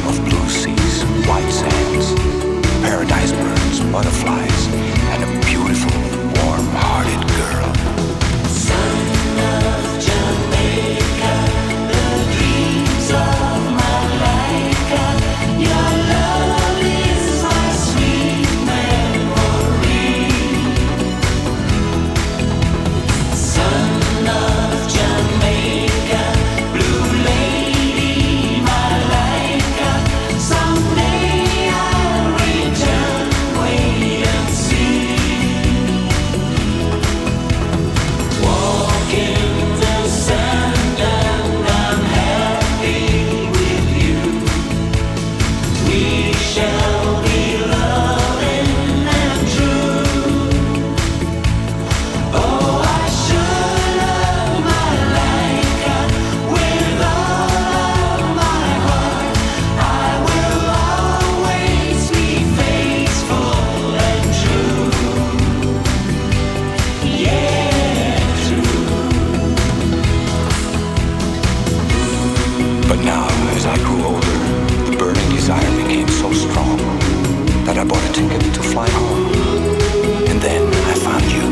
of blue seas, white sands, paradise birds, butterflies, and a beautiful, warm-hearted girl. Son of Jamaica, the dreams of Malaika, your love is my sweet memory. Son of Jamaica, blue lady Malaika, someday I'll return, wait and see. Walk in the sand and I'm happy with you. We shall be loving and true. Oh, I should love Malaika with all of my heart. I will always be faithful and true. Yeah, true. But now, as I grew older, the burning desire became so strong that I bought a ticket to fly home. And then I found you.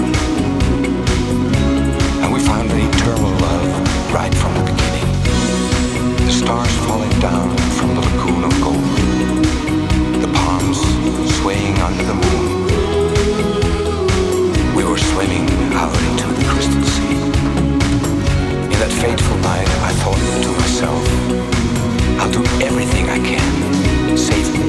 And we found an eternal love right from the beginning. The stars falling down from the lagoon of gold. The palms swaying under the moon. We were swimming out into the crystal sea. In that fateful night, I thought to myself, I'll do everything I can, save